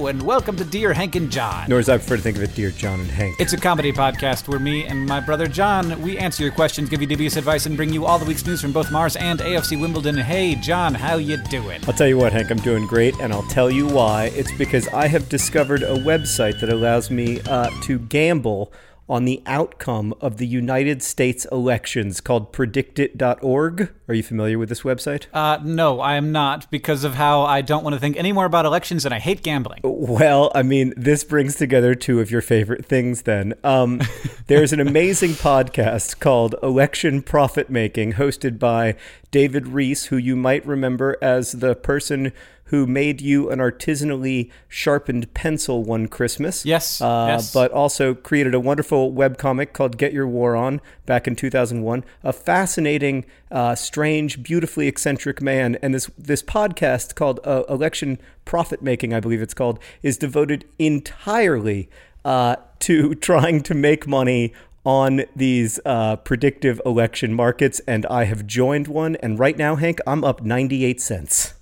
and welcome to Dear Hank and John. Nor as I prefer to think of it, Dear John and Hank. It's a comedy podcast where me and my brother John, we answer your questions, give you dubious advice, and bring you all the week's news from both Mars and AFC Wimbledon. Hey, John, how you doing? I'll tell you what, Hank, I'm doing great, and I'll tell you why. It's because I have discovered a website that allows me to gamble on the outcome of the United States elections called predictit.org. Are you familiar with this website? No, I am not, because of how I don't want to think any more about elections and I hate gambling. Well, I mean, this brings together two of your favorite things then. There's an amazing podcast called Election Profit Making, hosted by David Rees, who you might remember as the person who made you an artisanally sharpened pencil one Christmas. Yes. But also created a wonderful webcomic called Get Your War On back in 2001. A fascinating, strange, beautifully eccentric man. And this podcast called Election Profit Making, I believe it's called, is devoted entirely to trying to make money on these predictive election markets. And I have joined one. And right now, Hank, I'm up 98 cents.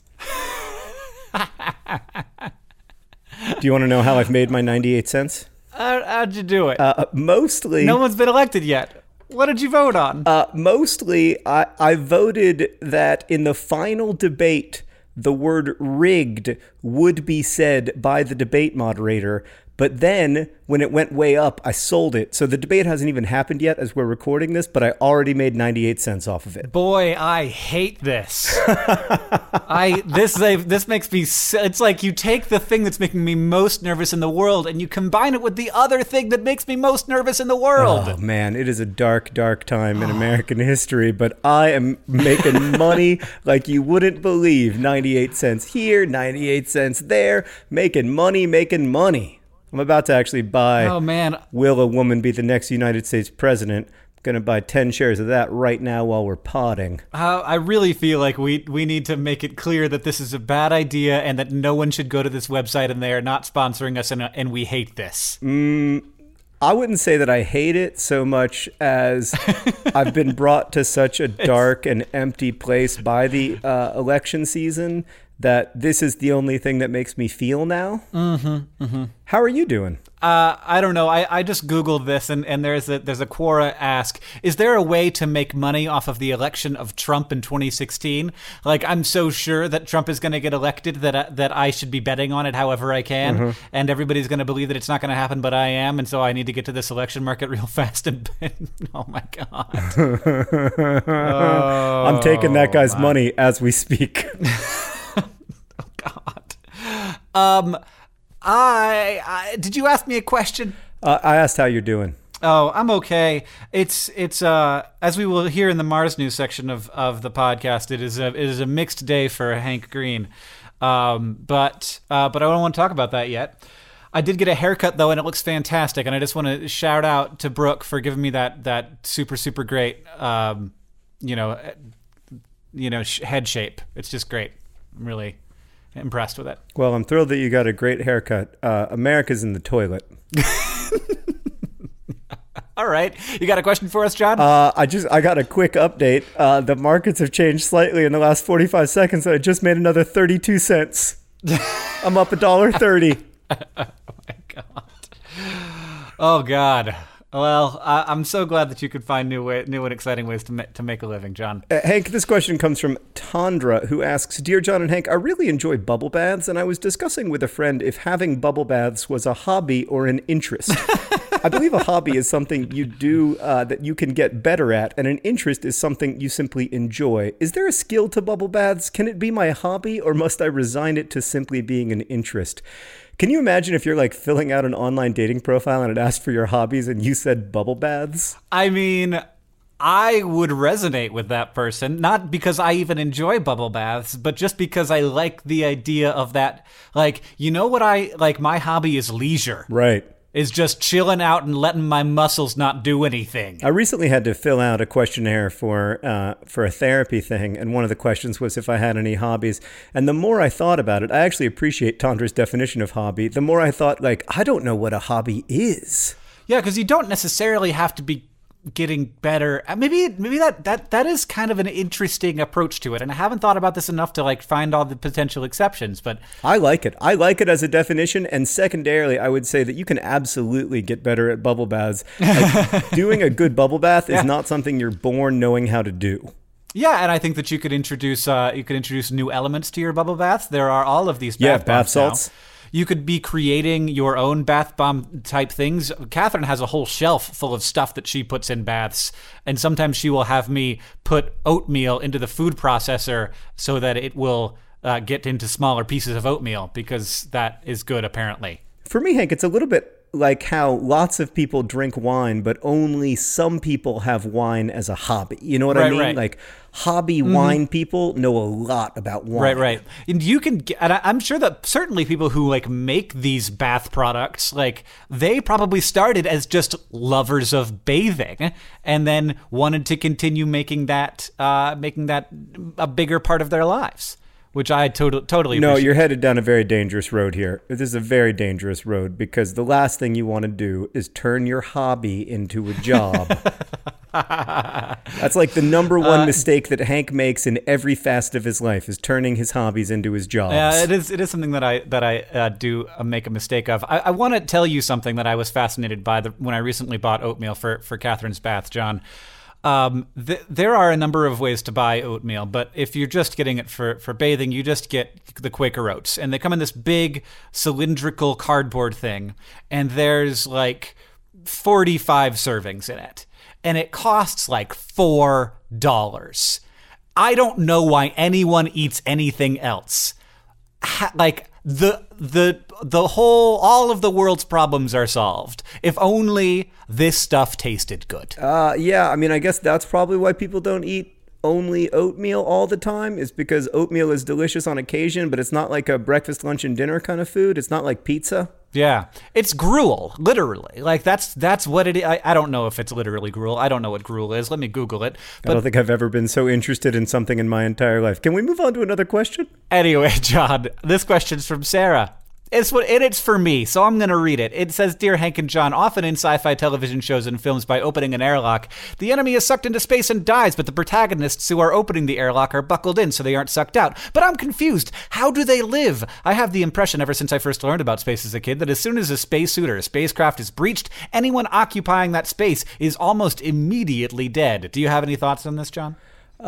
Do you want to know how I've made my 98 cents? How'd you do it? Mostly. No one's been elected yet. What did you vote on? Mostly, I voted that in the final debate, the word rigged would be said by the debate moderator. But then, when it went way up, I sold it. So the debate hasn't even happened yet as we're recording this, but I already made 98 cents off of it. Boy, I hate this. This makes me... It's like you take the thing that's making me most nervous in the world and you combine it with the other thing that makes me most nervous in the world. Oh, man, it is a dark, dark time in American history, but I am making money like you wouldn't believe. 98 cents here, 98 cents there, making money. I'm about to actually buy Will a Woman Be the Next United States President? I'm going to buy 10 shares of that right now while we're podding. I really feel like we need to make it clear that this is a bad idea and that no one should go to this website and they are not sponsoring us and we hate this. I wouldn't say that I hate it so much as I've been brought to such a dark and empty place by the election season that this is the only thing that makes me feel now. How are you doing? I don't know. I just Googled this, and there's a Quora ask, is there a way to make money off of the election of Trump in 2016? Like, I'm so sure that Trump is going to get elected that I should be betting on it however I can, and everybody's going to believe that it's not going to happen, but I am, and so I need to get to this election market real fast. And oh my God. I'm taking that guy's money as we speak. God. Did you ask me a question? I asked how you're doing. Oh, I'm okay. It's as we will hear in the Mars News section of the podcast, it is a mixed day for Hank Green. But I don't want to talk about that yet. I did get a haircut though, and it looks fantastic. And I just want to shout out to Brooke for giving me that super great, head shape. It's just great. I'm really impressed with it. Well, I'm thrilled that you got a great haircut. America's in the toilet. All right. You got a question for us, John? I got a quick update. The markets have changed slightly in the last 45 seconds. I just made another 32 cents. I'm up $1.30. Oh, my God. Oh, God. Well, I'm so glad that you could find new and exciting ways to make a living, John. Hank, this question comes from Tandra, who asks, Dear John and Hank, I really enjoy bubble baths, and I was discussing with a friend if having bubble baths was a hobby or an interest. I believe a hobby is something you do that you can get better at, and an interest is something you simply enjoy. Is there a skill to bubble baths? Can it be my hobby, or must I resign it to simply being an interest? Can you imagine if you're like filling out an online dating profile and it asked for your hobbies and you said bubble baths? I mean, I would resonate with that person, not because I even enjoy bubble baths, but just because I like the idea of that. Like, you know what my hobby is leisure. Right. Is just chilling out and letting my muscles not do anything. I recently had to fill out a questionnaire for a therapy thing, and one of the questions was if I had any hobbies. And the more I thought about it, I actually appreciate Tandra's definition of hobby. The more I thought, I don't know what a hobby is. Yeah, because you don't necessarily have to be getting better. Maybe that is kind of an interesting approach to it, and I haven't thought about this enough to like find all the potential exceptions. But I like it. I like it as a definition, and secondarily, I would say that you can absolutely get better at bubble baths. Like, doing a good bubble bath is not something you're born knowing how to do. Yeah, and I think that you could introduce new elements to your bubble baths. There are all of these bath bombs salts. Now. You could be creating your own bath bomb type things. Catherine has a whole shelf full of stuff that she puts in baths, and sometimes she will have me put oatmeal into the food processor so that it will get into smaller pieces of oatmeal, because that is good, apparently. For me, Hank, it's a little bit like how lots of people drink wine, but only some people have wine as a hobby. You know what I mean? Right. Like hobby wine people know a lot about wine. Right. And you can get, and I'm sure that certainly people who like make these bath products, like they probably started as just lovers of bathing and then wanted to continue making that a bigger part of their lives. Which I totally appreciate. No, you're headed down a very dangerous road here. This is a very dangerous road, because the last thing you want to do is turn your hobby into a job. That's like the number one mistake that Hank makes in every facet of his life, is turning his hobbies into his jobs. Yeah, it is something that I do make a mistake of. I want to tell you something that I was fascinated by when I recently bought oatmeal for Catherine's bath, John. There are a number of ways to buy oatmeal, but if you're just getting it for bathing, you just get the Quaker Oats, and they come in this big cylindrical cardboard thing, and there's like 45 servings in it, and it costs like $4. I don't know why anyone eats anything else. Like all of the world's problems are solved if only this stuff tasted good. Yeah, I mean, I guess that's probably why people don't eat only oatmeal all the time, is because oatmeal is delicious on occasion, but it's not like a breakfast, lunch, and dinner kind of food. It's not like pizza. Yeah, it's gruel, literally. Like that's what it is. I don't know if it's literally gruel. I don't know what gruel is. Let me Google it. But I don't think I've ever been so interested in something in my entire life. Can we move on to another question? Anyway, John, this question's from Sarah. It's for me, so I'm going to read it. It says, Dear Hank and John, often in sci-fi television shows and films, by opening an airlock, the enemy is sucked into space and dies, but the protagonists who are opening the airlock are buckled in so they aren't sucked out. But I'm confused. How do they live? I have the impression ever since I first learned about space as a kid that as soon as a spacesuit or a spacecraft is breached, anyone occupying that space is almost immediately dead. Do you have any thoughts on this, John?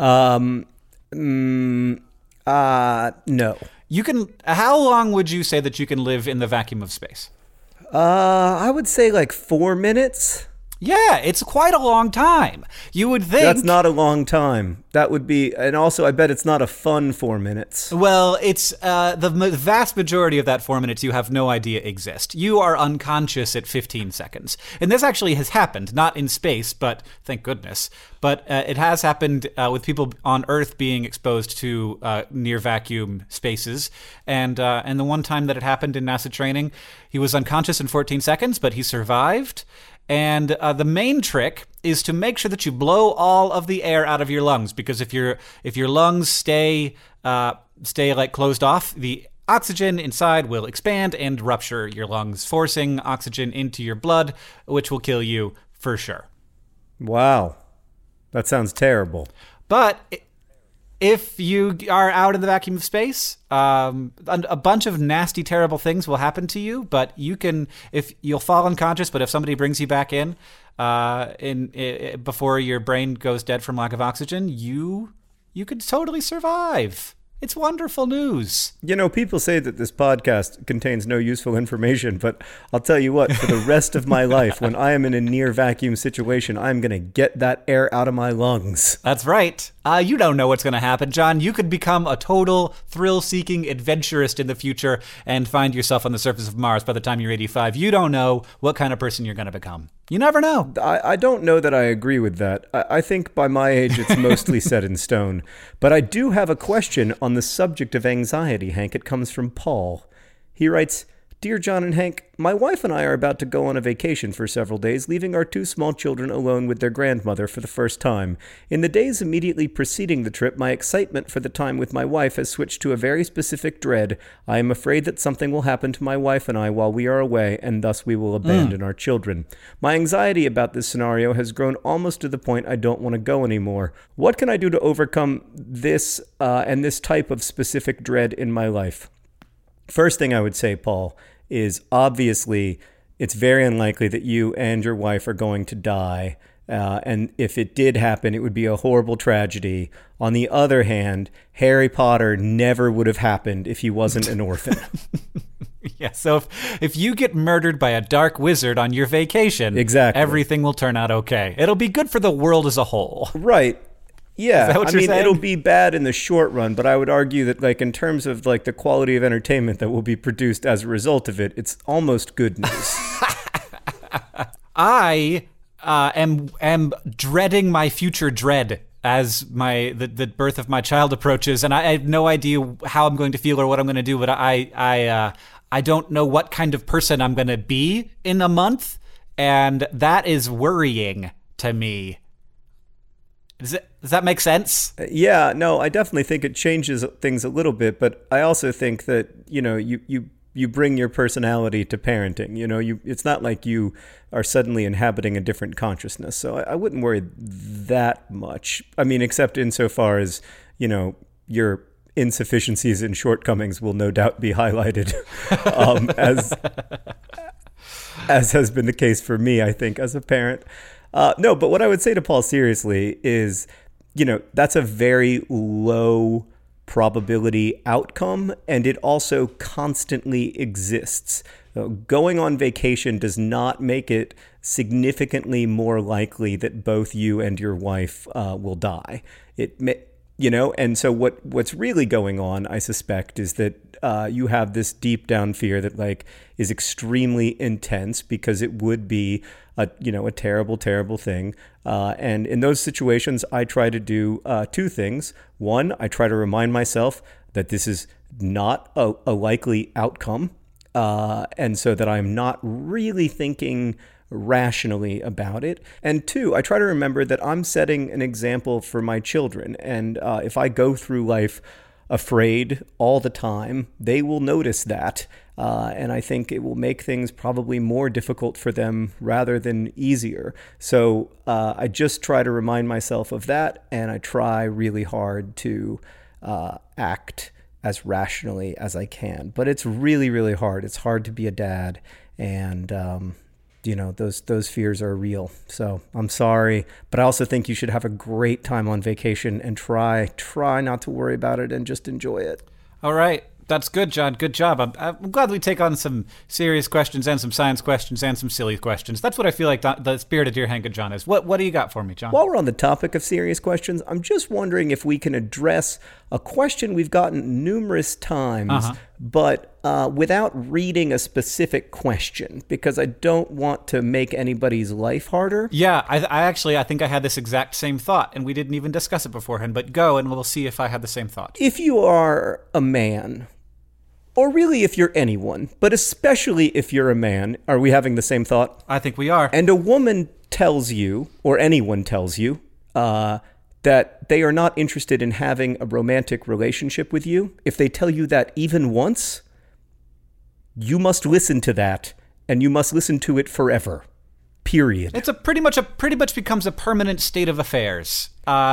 No. How long would you say that you can live in the vacuum of space? I would say like 4 minutes. Yeah, it's quite a long time. You would think... That's not a long time. That would be... And also, I bet it's not a fun 4 minutes. Well, it's... the vast majority of that 4 minutes you have no idea exist. You are unconscious at 15 seconds. And this actually has happened, not in space, but thank goodness. But it has happened with people on Earth being exposed to near vacuum spaces. And the one time that it happened in NASA training, he was unconscious in 14 seconds, but he survived. And the main trick is to make sure that you blow all of the air out of your lungs, because if your lungs stay like closed off, the oxygen inside will expand and rupture your lungs, forcing oxygen into your blood, which will kill you for sure. Wow. That sounds terrible. But if you are out in the vacuum of space, a bunch of nasty, terrible things will happen to you. But you'll fall unconscious. But if somebody brings you back in before your brain goes dead from lack of oxygen, you could totally survive. It's wonderful news. You know, people say that this podcast contains no useful information, but I'll tell you what, for the rest of my life, when I am in a near vacuum situation, I'm going to get that air out of my lungs. That's right. You don't know what's going to happen, John. You could become a total thrill-seeking adventurist in the future and find yourself on the surface of Mars by the time you're 85. You don't know what kind of person you're going to become. You never know. I don't know that I agree with that. I think by my age, it's mostly set in stone. But I do have a question on the subject of anxiety, Hank. It comes from Paul. He writes, Dear John and Hank, my wife and I are about to go on a vacation for several days, leaving our 2 small children alone with their grandmother for the first time. In the days immediately preceding the trip, my excitement for the time with my wife has switched to a very specific dread. I am afraid that something will happen to my wife and I while we are away, and thus we will abandon our children. My anxiety about this scenario has grown almost to the point I don't want to go anymore. What can I do to overcome this and this type of specific dread in my life? First thing I would say, Paul, is obviously it's very unlikely that you and your wife are going to die. And if it did happen, it would be a horrible tragedy. On the other hand, Harry Potter never would have happened if he wasn't an orphan. Yeah, so if you get murdered by a dark wizard on your vacation, exactly, everything will turn out okay. It'll be good for the world as a whole. Right. Yeah, I mean, it'll be bad in the short run, but I would argue that, like, in terms of like the quality of entertainment that will be produced as a result of it, it's almost good news. I am dreading my future dread as the birth of my child approaches, and I have no idea how I'm going to feel or what I'm going to do. But I don't know what kind of person I'm going to be in a month, and that is worrying to me. Does that make sense? Yeah, no, I definitely think it changes things a little bit, but I also think that, you know, you bring your personality to parenting. You know, it's not like you are suddenly inhabiting a different consciousness. So I wouldn't worry that much. I mean, except insofar as, you know, your insufficiencies and shortcomings will no doubt be highlighted, as has been the case for me, I think, as a parent. No, but what I would say to Paul seriously is, you know, that's a very low probability outcome, and it also constantly exists. Going on vacation does not make it significantly more likely that both you and your wife will die. You know, and so what's really going on, I suspect, is that you have this deep down fear that, like, is extremely intense because it would be a terrible, terrible thing. And in those situations, I try to do 2 things. One, I try to remind myself that this is not a likely outcome, and so that I'm not really thinking rationally about it. And 2, I try to remember that I'm setting an example for my children. And if I go through life afraid all the time, they will notice that. And I think it will make things probably more difficult for them rather than easier. So I just try to remind myself of that. And I try really hard to act as rationally as I can. But it's really, really hard. It's hard to be a dad. And, you know, those fears are real. So I'm sorry, but I also think you should have a great time on vacation and try not to worry about it and just enjoy it. All right. That's good, John. Good job. I'm glad we take on some serious questions and some science questions and some silly questions. That's what I feel like the spirit of Dear Hank and John is. What do you got for me, John? While we're on the topic of serious questions, I'm just wondering if we can address a question we've gotten numerous times, but without reading a specific question, because I don't want to make anybody's life harder. Yeah, I think I had this exact same thought, and we didn't even discuss it beforehand, but go and we'll see if I had the same thought. If you are a man, or really if you're anyone, but especially if you're a man, are we having the same thought? I think we are. And a woman tells you, or anyone tells you, that they are not interested in having a romantic relationship with you. If they tell you that even once, you must listen to that, and you must listen to it forever. Period. It's pretty much becomes a permanent state of affairs.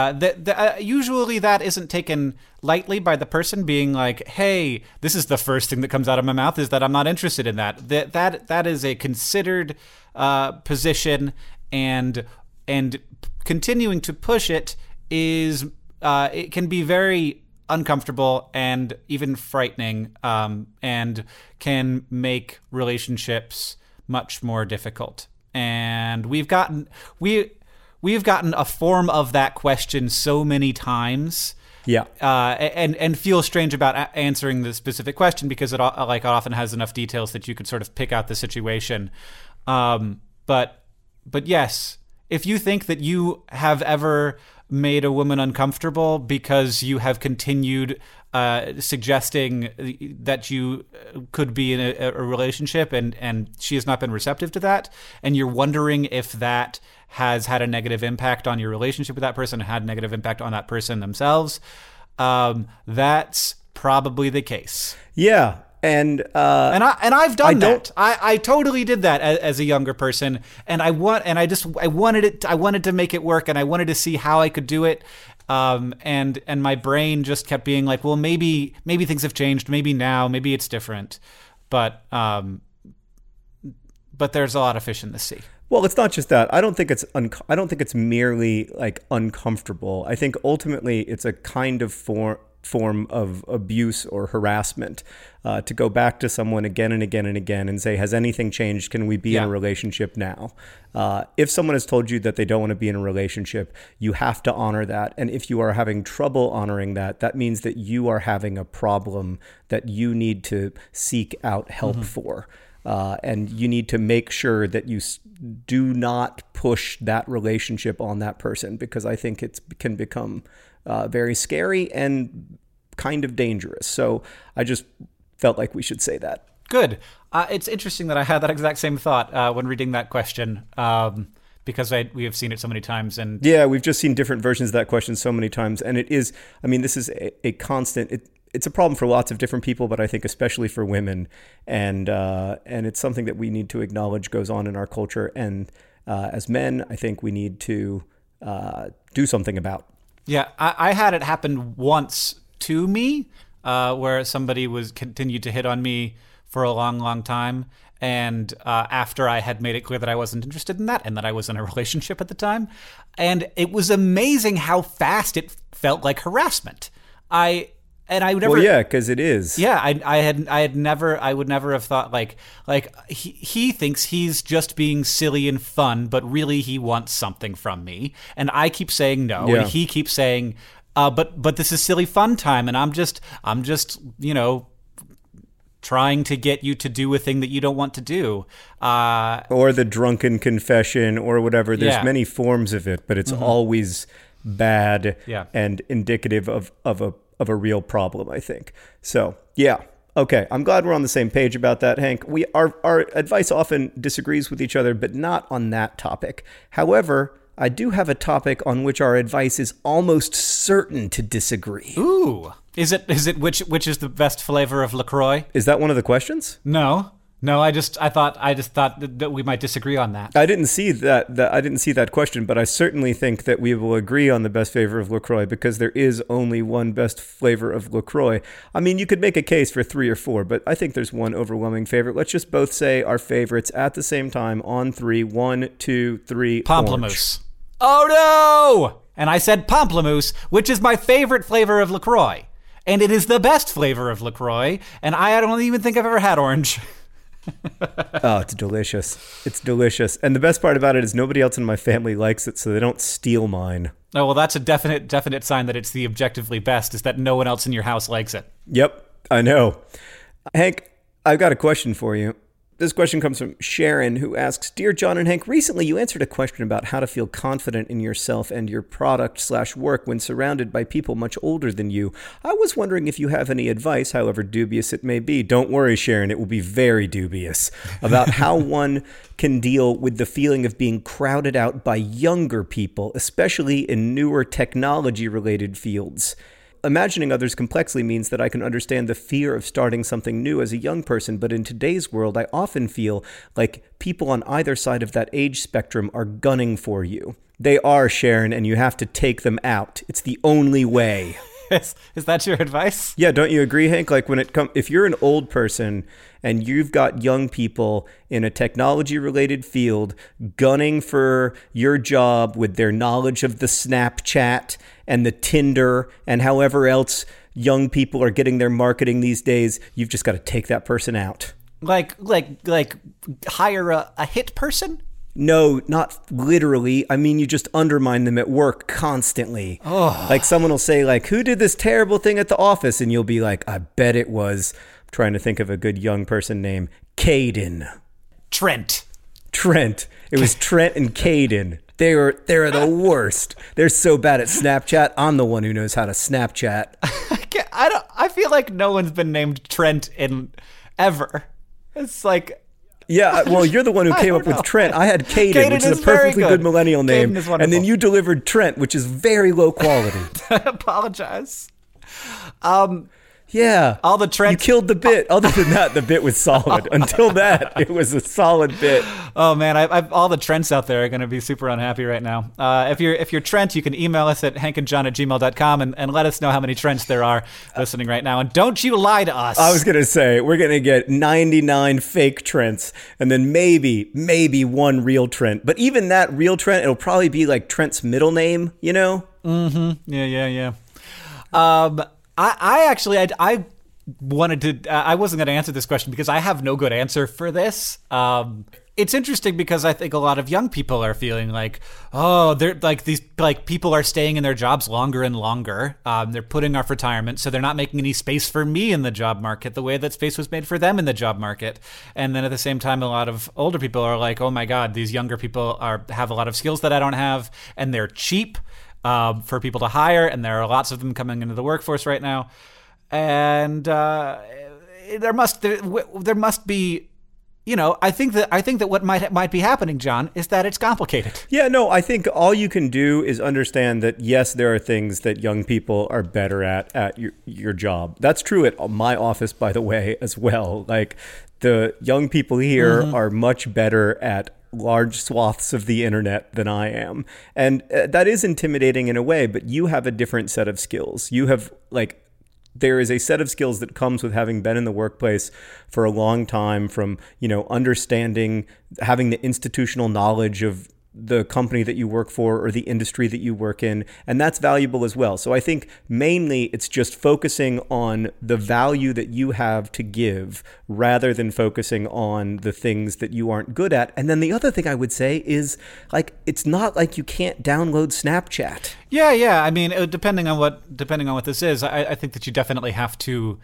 Usually that isn't taken lightly by the person being like, "Hey, this is the first thing that comes out of my mouth is that I'm not interested in that." That is a considered position, and continuing to push it is it can be very uncomfortable and even frightening, and can make relationships much more difficult. And we've gotten a form of that question so many times, and feel strange about answering the specific question because it often has enough details that you could sort of pick out the situation. But yes, if you think that you have ever made a woman uncomfortable because you have continued suggesting that you could be in a relationship and she has not been receptive to that, and you're wondering if that has had a negative impact on your relationship with that person, had a negative impact on that person themselves, that's probably the case. Yeah. And I've done that. I totally did that as a younger person, and I wanted to make it work, and I wanted to see how I could do it. And my brain just kept being like, well, maybe things have changed. Maybe now, maybe it's different. But there's a lot of fish in the sea. Well, it's not just that. I don't think it's merely like uncomfortable. I think ultimately it's a kind of form of abuse or harassment, to go back to someone again and again and again and say, has anything changed? Can we be in a relationship now? If someone has told you that they don't want to be in a relationship, you have to honor that. And if you are having trouble honoring that, that means that you are having a problem that you need to seek out help for. And you need to make sure that you do not push that relationship on that person, because I think it can become very scary and kind of dangerous. So I just felt like we should say that. Good. It's interesting that I had that exact same thought when reading that question, because we have seen it so many times. And yeah, we've just seen different versions of that question so many times. And it is, I mean, this is a constant, it's a problem for lots of different people, but I think especially for women. And it's something that we need to acknowledge goes on in our culture. And as men, I think we need to do something about. Yeah, I had it happen once to me, where somebody continued to hit on me for a long, long time. And after I had made it clear that I wasn't interested in that and that I was in a relationship at the time. And it was amazing how fast it felt like harassment. I would never. Well, yeah, because it is. Yeah, I would never have thought like he thinks he's just being silly and fun, but really he wants something from me, and I keep saying no, and he keeps saying, but this is silly fun time, and I'm just trying to get you to do a thing that you don't want to do, or the drunken confession, or whatever. There's many forms of it, but it's always bad and indicative of a real problem, I think. So, yeah. Okay, I'm glad we're on the same page about that, Hank. Our advice often disagrees with each other, but not on that topic. However, I do have a topic on which our advice is almost certain to disagree. Ooh. Is it which is the best flavor of LaCroix? Is that one of the questions? No, I just thought that we might disagree on that. I didn't see that question, but I certainly think that we will agree on the best flavor of LaCroix, because there is only one best flavor of LaCroix. I mean, you could make a case for 3 or 4, but I think there's one overwhelming favorite. Let's just both say our favorites at the same time on 3. 1, 2, 3. Pamplemousse. Oh no! And I said pamplemousse, which is my favorite flavor of LaCroix. And it is the best flavor of LaCroix, and I don't even think I've ever had orange. Oh, it's delicious. It's delicious. And the best part about it is nobody else in my family likes it, so they don't steal mine. Oh, well, that's a definite sign that it's the objectively best, is that no one else in your house likes it. Yep, I know. Hank, I've got a question for you. This question comes from Sharon, who asks, Dear John and Hank, recently you answered a question about how to feel confident in yourself and your product/work when surrounded by people much older than you. I was wondering if you have any advice, however dubious it may be. Don't worry, Sharon, it will be very dubious, about how one can deal with the feeling of being crowded out by younger people, especially in newer technology-related fields. Imagining others complexly means that I can understand the fear of starting something new as a young person, but in today's world, I often feel like people on either side of that age spectrum are gunning for you. They are, Sharon, and you have to take them out. It's the only way. Is that your advice? Yeah, don't you agree, Hank? Like if you're an old person and you've got young people in a technology-related field gunning for your job with their knowledge of the Snapchat and the Tinder and however else young people are getting their marketing these days, you've just got to take that person out. Like hire a hit person? No, not literally. I mean, you just undermine them at work constantly. Oh. Like someone will say, like, who did this terrible thing at the office? And you'll be like, I bet it was, I'm trying to think of a good young person name, Caden. Trent. It was Trent and Caden. They're the worst. They're so bad at Snapchat. I'm the one who knows how to Snapchat. I feel like no one's been named Trent in ever. It's like, yeah, well, you're the one who came up with Trent. I had Caden, which is a perfectly good millennial name. And then you delivered Trent, which is very low quality. I apologize. Yeah. All the Trent. You killed the bit. Other than that, the bit was solid. Until that, it was a solid bit. Oh man, I've all the Trents out there are going to be super unhappy right now. If you're Trent, you can email us at hankandjohn@gmail.com and let us know how many Trents there are listening right now. And don't you lie to us. I was going to say, we're going to get 99 fake Trents and then maybe one real Trent. But even that real Trent, it'll probably be like Trent's middle name, you know? Mm-hmm. Yeah. I wanted to, I wasn't going to answer this question because I have no good answer for this. It's interesting because I think a lot of young people are feeling like, oh, they're like these, like people are staying in their jobs longer and longer. They're putting off retirement, so they're not making any space for me in the job market the way that space was made for them in the job market. And then at the same time, a lot of older people are like, oh my God, these younger people have a lot of skills that I don't have, and they're cheap for people to hire, and there are lots of them coming into the workforce right now. And there must be, you know, I think that what might be happening, John, is that it's complicated. Yeah, no, I think all you can do is understand that yes, there are things that young people are better at your job. That's true at my office, by the way, as well. Like the young people here are much better at large swaths of the internet than I am. And that is intimidating in a way, but you have a different set of skills. You have there is a set of skills that comes with having been in the workplace for a long time, from, you know, understanding, having the institutional knowledge of the company that you work for or the industry that you work in. And that's valuable as well. So I think mainly it's just focusing on the value that you have to give rather than focusing on the things that you aren't good at. And then the other thing I would say is, like, it's not like you can't download Snapchat. Yeah. I mean, depending on what this is, I think that you definitely have to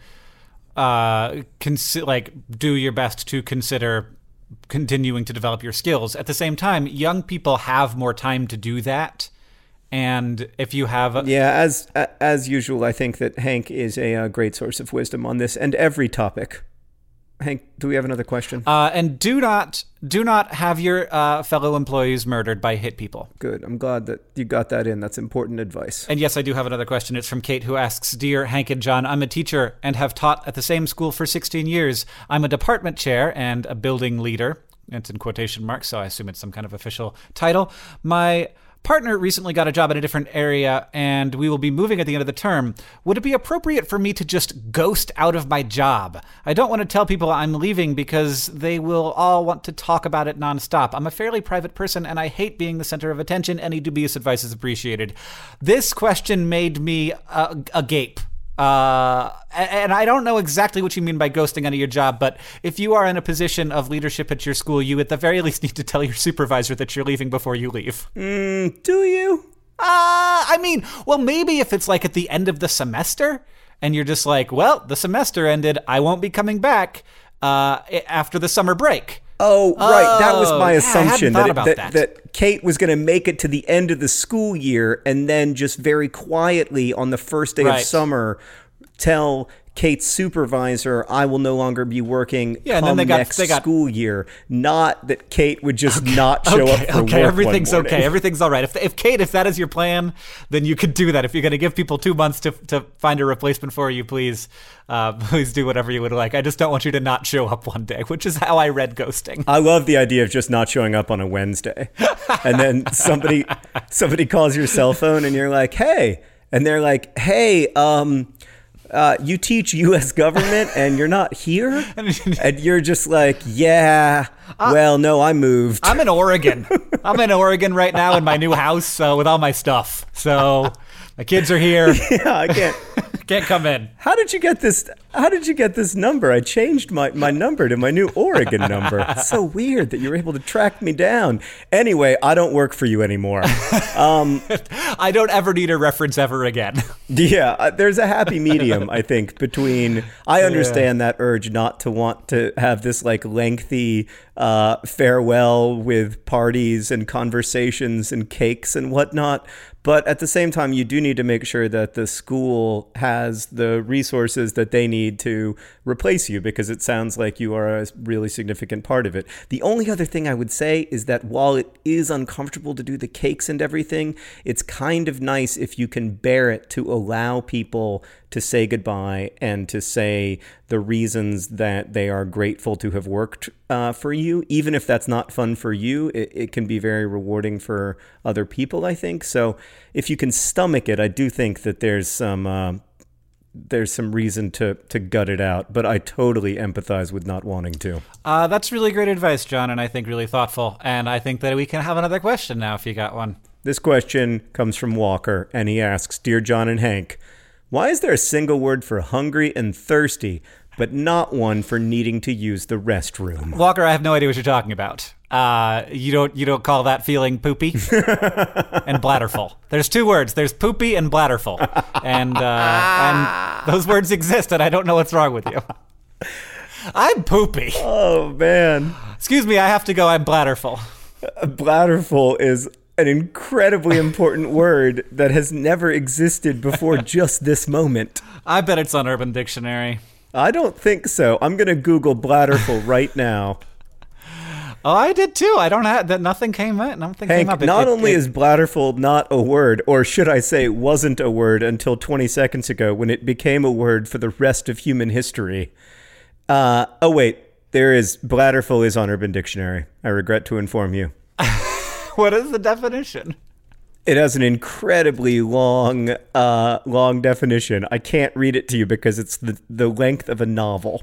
do your best to consider continuing to develop your skills. At the same time, young people have more time to do that. And if you have as usual, I think that Hank is a great source of wisdom on this and every topic. Hank, do we have another question? And do not have your fellow employees murdered by hit people. Good. I'm glad that you got that in. That's important advice. And yes, I do have another question. It's from Kate, who asks, Dear Hank and John, I'm a teacher and have taught at the same school for 16 years. I'm a department chair and a building leader. It's in quotation marks, so I assume it's some kind of official title. My partner recently got a job in a different area, and we will be moving at the end of the term. Would it be appropriate for me to just ghost out of my job? I don't want to tell people I'm leaving because they will all want to talk about it nonstop. I'm a fairly private person, and I hate being the center of attention. Any dubious advice is appreciated. This question made me agape. And I don't know exactly what you mean by ghosting out of your job, but if you are in a position of leadership at your school, you at the very least need to tell your supervisor that you're leaving before you leave. Do you? I mean, well, maybe if it's like at the end of the semester and you're just like, well, the semester ended, I won't be coming back after the summer break. Oh, right. That was my assumption, that Kate was going to make it to the end of the school year and then just very quietly on the first day of summer tell Kate's supervisor, I will no longer be working next school year. Not that Kate would just not show up for work everything's one morning. Okay. Everything's all right. If Kate, if that is your plan, then you could do that. If you're going to give people 2 months to find a replacement for you, please do whatever you would like. I just don't want you to not show up one day, which is how I read ghosting. I love the idea of just not showing up on a Wednesday. And then somebody calls your cell phone and you're like, hey. And they're like, hey, you teach U.S. government and you're not here? And you're just like, yeah, well, no, I moved. I'm in Oregon. I'm in Oregon right now in my new house with all my stuff. So my kids are here. Yeah, I Can't come in. How did you get this? How did you get this number? I changed my number to my new Oregon number. It's so weird that you were able to track me down. Anyway, I don't work for you anymore. I don't ever need a reference ever again. Yeah, there's a happy medium, I think, between I understand that urge not to want to have this like lengthy farewell with parties and conversations and cakes and whatnot. But at the same time, you do need to make sure that the school has the resources that they need to replace you, because it sounds like you are a really significant part of it. The only other thing I would say is that while it is uncomfortable to do the cakes and everything, it's kind of nice if you can bear it to allow people to say goodbye and to say the reasons that they are grateful to have worked for you. Even if that's not fun for you, it can be very rewarding for other people, I think. So if you can stomach it, I do think that there's some reason to gut it out. But I totally empathize with not wanting to. That's really great advice, John, and I think really thoughtful. And I think that we can have another question now if you got one. This question comes from Walker, and he asks, Dear John and Hank, why is there a single word for hungry and thirsty, but not one for needing to use the restroom? Walker, I have no idea what you're talking about. You don't call that feeling poopy and bladderful. There's two words. There's poopy and bladderful, and those words exist, and I don't know what's wrong with you. I'm poopy. Oh man. Excuse me, I have to go. I'm bladderful. Bladderful is an incredibly important word that has never existed before just this moment. I bet it's on Urban Dictionary. I don't think so. I'm going to Google bladderful right now. Oh, I did too. I don't have that. Nothing came up. Nothing Hank, came up. Not only is bladderful not a word, or should I say wasn't a word until 20 seconds ago when it became a word for the rest of human history. Oh, wait. Bladderful is on Urban Dictionary. I regret to inform you. What is the definition? It has an incredibly long definition. I can't read it to you because it's the length of a novel.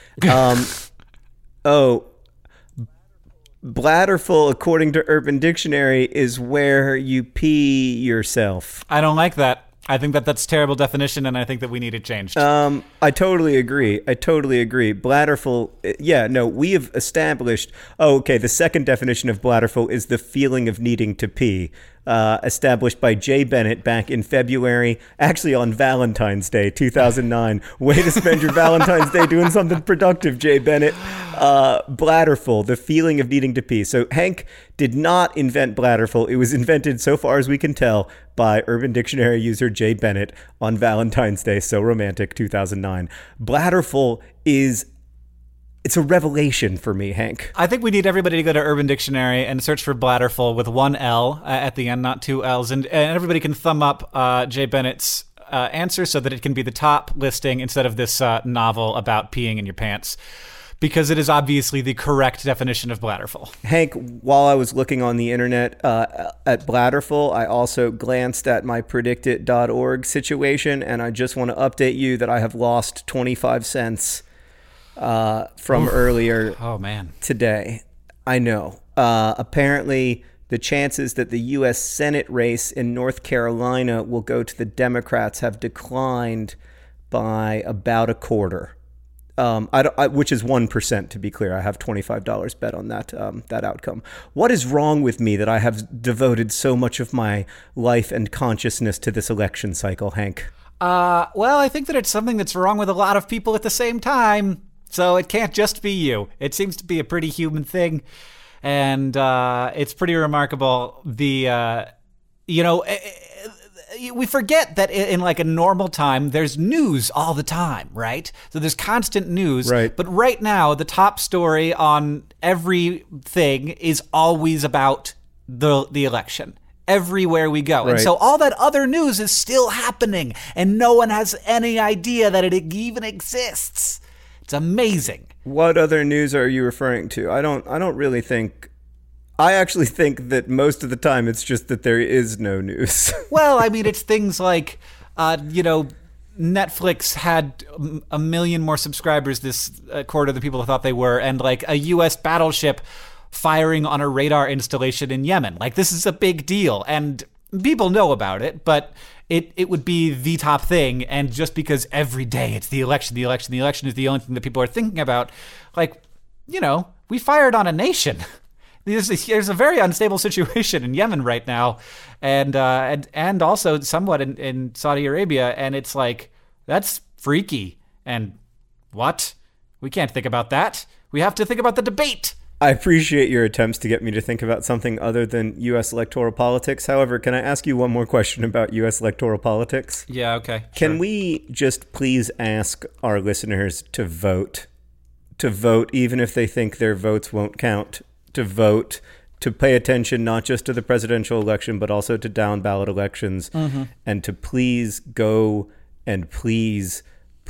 Bladderful, according to Urban Dictionary, is where you pee yourself. I don't like that. I think that's a terrible definition, and I think that we need it changed. I totally agree. Bladderful, we have established, the second definition of bladderful is the feeling of needing to pee, established by Jay Bennett back in February, actually on Valentine's Day, 2009. Way to spend your Valentine's Day doing something productive, Jay Bennett. Bladderful, the feeling of needing to pee. So Hank did not invent bladderful. It was invented, so far as we can tell, by Urban Dictionary user Jay Bennett on Valentine's Day. So romantic, 2009. Bladderful it's a revelation for me, Hank. I think we need everybody to go to Urban Dictionary and search for bladderful with one L at the end, not two L's. And everybody can thumb up Jay Bennett's answer so that it can be the top listing instead of this novel about peeing in your pants, because it is obviously the correct definition of bladderful. Hank, while I was looking on the internet at bladderful, I also glanced at my predictit.org situation, and I just want to update you that I have lost 25 cents from earlier today. I know. Apparently, the chances that the U.S. Senate race in North Carolina will go to the Democrats have declined by about a quarter. Which is 1%, to be clear. I have $25 bet on that outcome. What is wrong with me that I have devoted so much of my life and consciousness to this election cycle, Hank? Well, I think that it's something that's wrong with a lot of people at the same time. So it can't just be you. It seems to be a pretty human thing. And it's pretty remarkable. We forget that in like a normal time, there's news all the time, right? So there's constant news. Right. But right now, the top story on everything is always about the election. Everywhere we go. Right. And so all that other news is still happening, and no one has any idea that it even exists. It's amazing. What other news are you referring to? I don't really think. I actually think that most of the time it's just that there is no news. Well, I mean, it's things like, Netflix had 1 million more subscribers this quarter than people thought they were, and like a U.S. battleship firing on a radar installation in Yemen. Like, this is a big deal, and people know about it, but it would be the top thing. And just because every day it's the election is the only thing that people are thinking about, like, we fired on a nation. There's a very unstable situation in Yemen right now, and also somewhat in Saudi Arabia, and it's like, that's freaky. And what? We can't think about that. We have to think about the debate. I appreciate your attempts to get me to think about something other than U.S. electoral politics. However, can I ask you one more question about U.S. electoral politics? Yeah, okay. Can we just please ask our listeners to vote? To vote, even if they think their votes won't count. To vote, to pay attention not just to the presidential election, but also to down-ballot elections. And to please go and please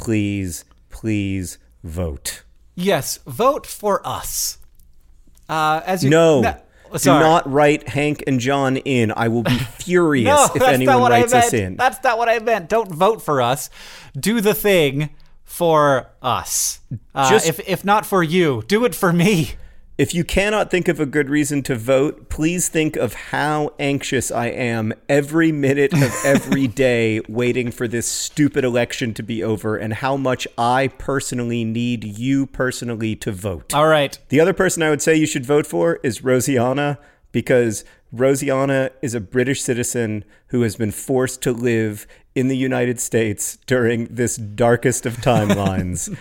vote. Yes, vote for us. Do not write Hank and John in. I will be furious if anyone writes us in. That's not what I meant. Don't vote for us. Do the thing for us. If not for you, do it for me. If you cannot think of a good reason to vote, please think of how anxious I am every minute of every day waiting for this stupid election to be over, and how much I personally need you personally to vote. All right. The other person I would say you should vote for is Rosianna, because Rosianna is a British citizen who has been forced to live in the United States during this darkest of timelines.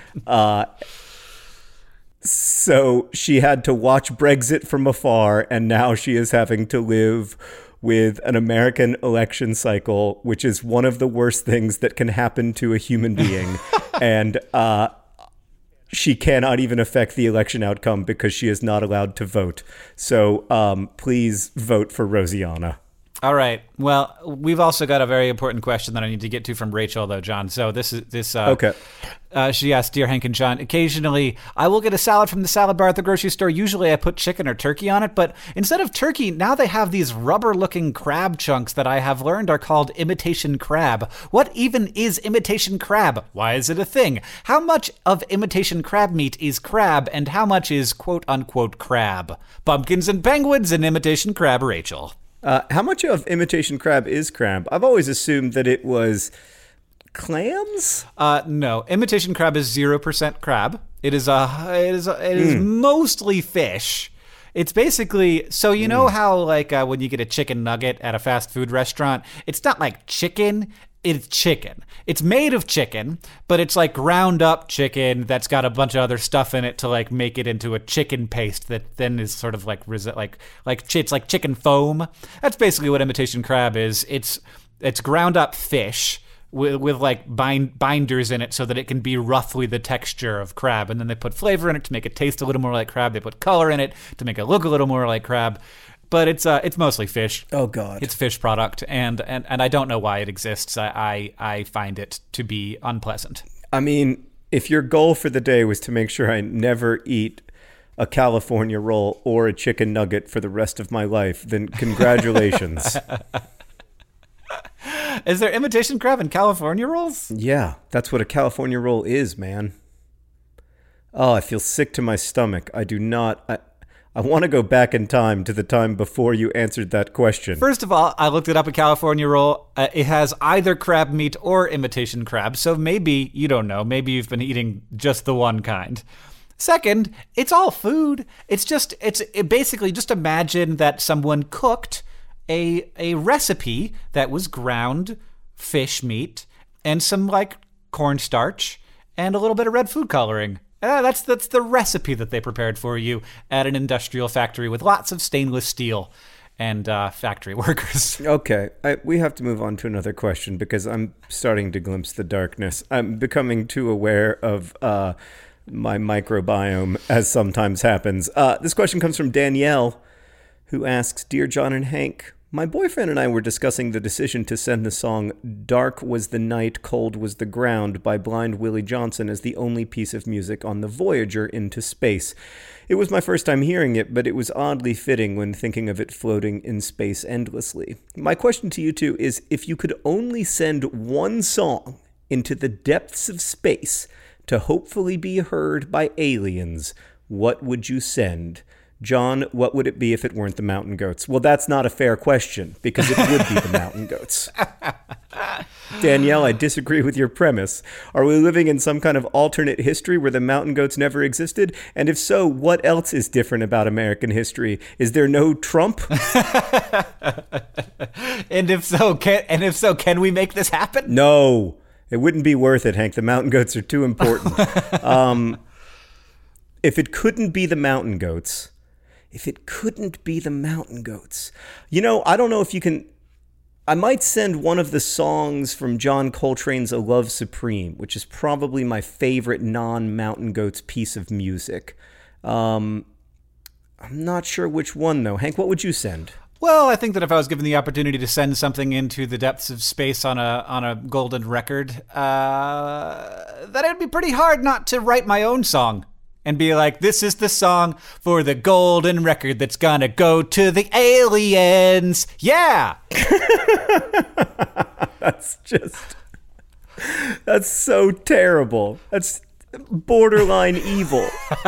So she had to watch Brexit from afar, and now she is having to live with an American election cycle, which is one of the worst things that can happen to a human being. And she cannot even affect the election outcome because she is not allowed to vote. So please vote for Rosianna. All right. Well, we've also got a very important question that I need to get to from Rachel, though, John. So okay. She asked, "Dear Hank and John, occasionally I will get a salad from the salad bar at the grocery store. Usually I put chicken or turkey on it, but instead of turkey, now they have these rubber-looking crab chunks that I have learned are called imitation crab. What even is imitation crab? Why is it a thing? How much of imitation crab meat is crab, and how much is quote-unquote crab? Pumpkins and penguins and imitation crab, Rachel." How much of imitation crab is crab? I've always assumed that it was clams? No, imitation crab is 0% crab. It is mostly fish. It's basically, so you know how like when you get a chicken nugget at a fast food restaurant, it's not like chicken. It's chicken. It's made of chicken, but it's like ground up chicken that's got a bunch of other stuff in it to like make it into a chicken paste that then is sort of like it's like chicken foam. That's basically what imitation crab is. It's ground up fish with like binders in it so that it can be roughly the texture of crab, and then they put flavor in it to make it taste a little more like crab. They put color in it to make it look a little more like crab. But it's mostly fish. Oh God! It's fish product, and I don't know why it exists. I find it to be unpleasant. I mean, if your goal for the day was to make sure I never eat a California roll or a chicken nugget for the rest of my life, then congratulations. Is there imitation crab in California rolls? Yeah, that's what a California roll is, man. Oh, I feel sick to my stomach. I do not. I want to go back in time to the time before you answered that question. First of all, I looked it up, a California roll. It has either crab meat or imitation crab, so maybe, you don't know, maybe you've been eating just the one kind. Second, it's all food. It's basically just imagine that someone cooked a recipe that was ground fish meat and some like cornstarch and a little bit of red food coloring. That's the recipe that they prepared for you at an industrial factory with lots of stainless steel and factory workers. Okay, we have to move on to another question because I'm starting to glimpse the darkness. I'm becoming too aware of my microbiome, as sometimes happens. This question comes from Danielle, who asks, "Dear John and Hank, my boyfriend and I were discussing the decision to send the song 'Dark Was the Night, Cold Was the Ground' by Blind Willie Johnson as the only piece of music on the Voyager into space. It was my first time hearing it, but it was oddly fitting when thinking of it floating in space endlessly. My question to you two is, if you could only send one song into the depths of space to hopefully be heard by aliens, what would you send? John, what would it be if it weren't the Mountain Goats?" Well, that's not a fair question, because it would be the Mountain Goats. Danielle, I disagree with your premise. Are we living in some kind of alternate history where the mountain goats never existed? And if so, what else is different about American history? Is there no Trump? And if so, can we make this happen? No, it wouldn't be worth it, Hank. The mountain goats are too important. If it couldn't be the mountain goats, I don't know if you can. I might send one of the songs from John Coltrane's A Love Supreme, which is probably my favorite non-Mountain Goats piece of music. I'm not sure which one, though. Hank, what would you send? Well, I think that if I was given the opportunity to send something into the depths of space on a golden record, that it would be pretty hard not to write my own song. And be like, this is the song for the golden record that's gonna go to the aliens. Yeah! That's so terrible. That's borderline evil.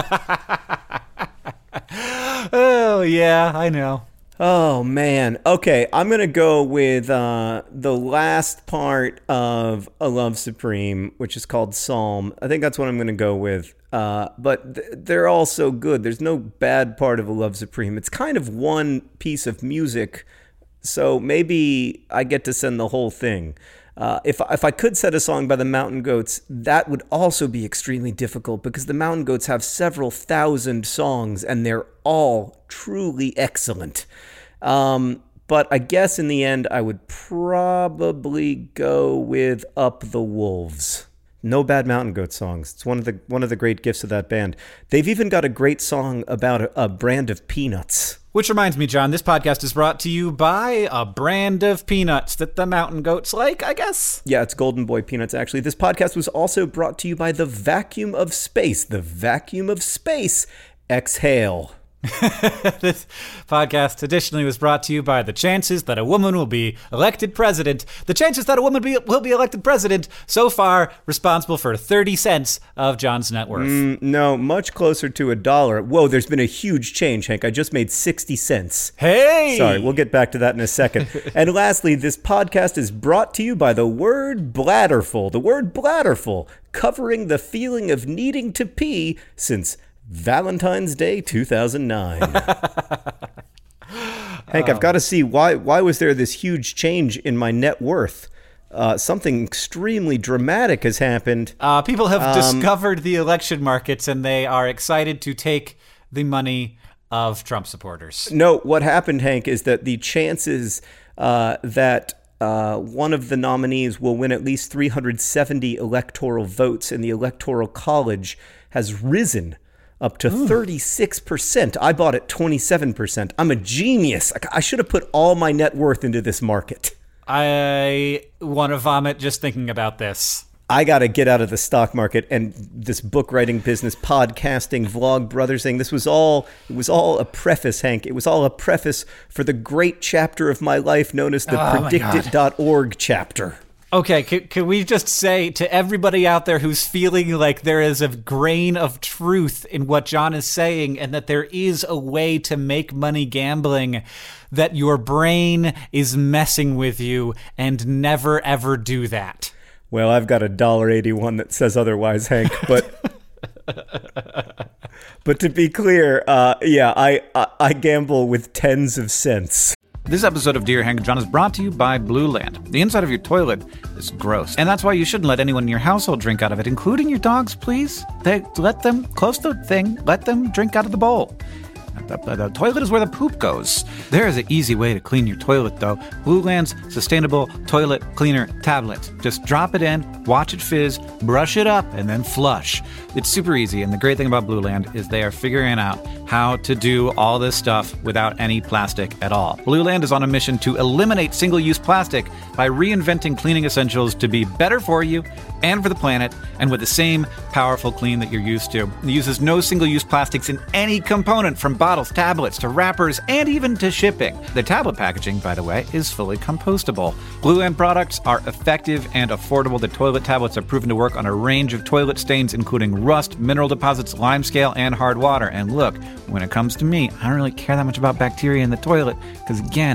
Oh, yeah, I know. Oh, man. Okay, I'm going to go with the last part of A Love Supreme, which is called Psalm. I think that's what I'm going to go with. But they're all so good. There's no bad part of A Love Supreme. It's kind of one piece of music, so maybe I get to send the whole thing. If I could set a song by the Mountain Goats, that would also be extremely difficult because the Mountain Goats have several thousand songs and they're all truly excellent. But I guess in the end, I would probably go with Up the Wolves. No bad Mountain Goat songs. It's one of the great gifts of that band. They've even got a great song about a brand of peanuts. Which reminds me, John, this podcast is brought to you by a brand of peanuts that the Mountain Goats like, I guess. Yeah, it's Golden Boy peanuts, actually. This podcast was also brought to you by the Vacuum of Space. The Vacuum of Space. Exhale. This podcast additionally was brought to you by the chances that a woman will be elected president. The chances that a woman will be elected president, so far responsible for 30 cents of John's net worth. No, much closer to $1. Whoa, there's been a huge change, Hank. I just made 60 cents. Hey! Sorry, we'll get back to that in a second. And lastly, this podcast is brought to you by the word bladderful. The word bladderful, covering the feeling of needing to pee since Valentine's Day 2009. Hank, I've got to see why was there this huge change in my net worth? Something extremely dramatic has happened. People have discovered the election markets and they are excited to take the money of Trump supporters. No, what happened, Hank, is that the chances that one of the nominees will win at least 370 electoral votes in the Electoral College has risen up to 36%. I bought at 27%. I'm a genius. I should have put all my net worth into this market. I want to vomit just thinking about this. I got to get out of the stock market and this book writing business, podcasting, vlog, brothersing. It was all a preface, Hank. It was all a preface for the great chapter of my life known as the predictit.org chapter. Okay, can we just say to everybody out there who's feeling like there is a grain of truth in what John is saying and that there is a way to make money gambling, that your brain is messing with you and never ever do that. Well, I've got $1.81 that says otherwise, Hank, but but to be clear, I gamble with tens of cents. This episode of Dear Hank and John is brought to you by Blue Land. The inside of your toilet is gross, and that's why you shouldn't let anyone in your household drink out of it, including your dogs, please. Let them close the thing. Let them drink out of the bowl. The toilet is where the poop goes. There is an easy way to clean your toilet, though. Blue Land's sustainable toilet cleaner tablet. Just drop it in, watch it fizz, brush it up, and then flush. It's super easy, and the great thing about Blue Land is they are figuring out how to do all this stuff without any plastic at all. Blue Land is on a mission to eliminate single-use plastic by reinventing cleaning essentials to be better for you and for the planet, and with the same powerful clean that you're used to. It uses no single-use plastics in any component, from bottles, tablets, to wrappers, and even to shipping. The tablet packaging, by the way, is fully compostable. Blue Land products are effective and affordable. The toilet tablets are proven to work on a range of toilet stains, including rust, mineral deposits, limescale, and hard water. And look, when it comes to me, I don't really care that much about bacteria in the toilet, because again,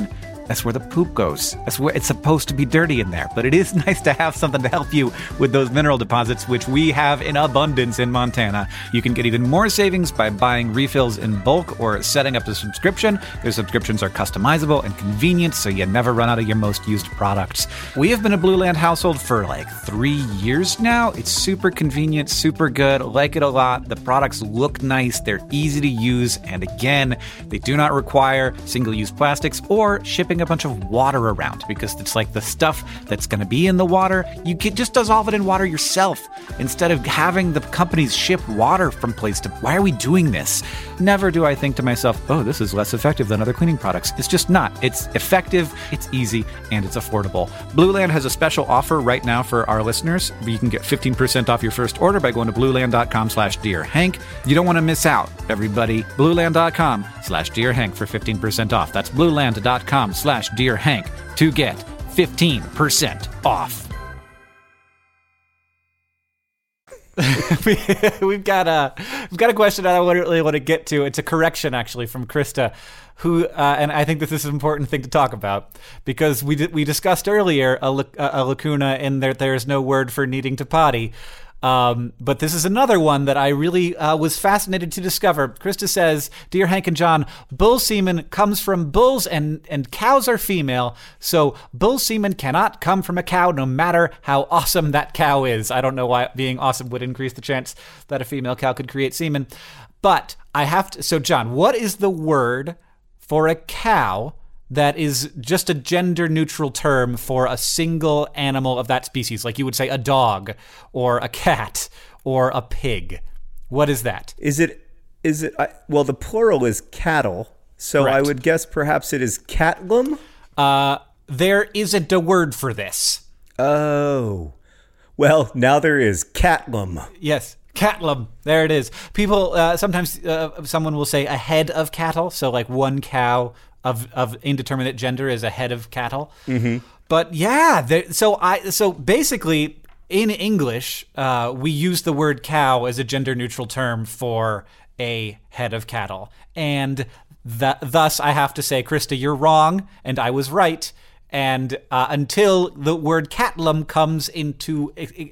That's where the poop goes. That's where it's supposed to be dirty in there. But it is nice to have something to help you with those mineral deposits, which we have in abundance in Montana. You can get even more savings by buying refills in bulk or setting up a subscription. Their subscriptions are customizable and convenient, so you never run out of your most used products. We have been a Blue Land household for like 3 years now. It's super convenient, super good, like it a lot. The products look nice, they're easy to use, and again, they do not require single-use plastics or shipping a bunch of water around, because it's like the stuff that's going to be in the water, you can just dissolve it in water yourself instead of having the companies ship water from place to. Why are we doing this? Never do I think to myself, oh, this is less effective than other cleaning products. It's just not. It's effective, it's easy, and it's affordable. Blue Land has a special offer right now for our listeners. You can get 15% off your first order by going to blueland.com/DearHank. You don't want to miss out, everybody. blueland.com/DearHank for 15% off. That's blueland.com/DearHank to get 15% off. We've got a question I really want to get to. It's a correction, actually, from Krista, who and I think that this is an important thing to talk about, because we discussed earlier a lacuna in there. There's no word for needing to potty. But this is another one that I really was fascinated to discover. Krista says, Dear Hank and John, bull semen comes from bulls and cows are female, so bull semen cannot come from a cow no matter how awesome that cow is. I don't know why being awesome would increase the chance that a female cow could create semen. But I have to... So, John, what is the word for a cow that is just a gender-neutral term for a single animal of that species? Like you would say a dog or a cat or a pig. What is that? Well, the plural is cattle, so correct. I would guess perhaps it is catlum? There isn't a word for this. Oh. Well, now there is catlum. Yes. Catlum. There it is. People, sometimes someone will say a head of cattle, so like one cow of indeterminate gender is a head of cattle. Mm-hmm. But yeah, so basically in English, we use the word cow as a gender neutral term for a head of cattle. And thus I have to say, Krista, you're wrong and I was right. And until the word catlum comes into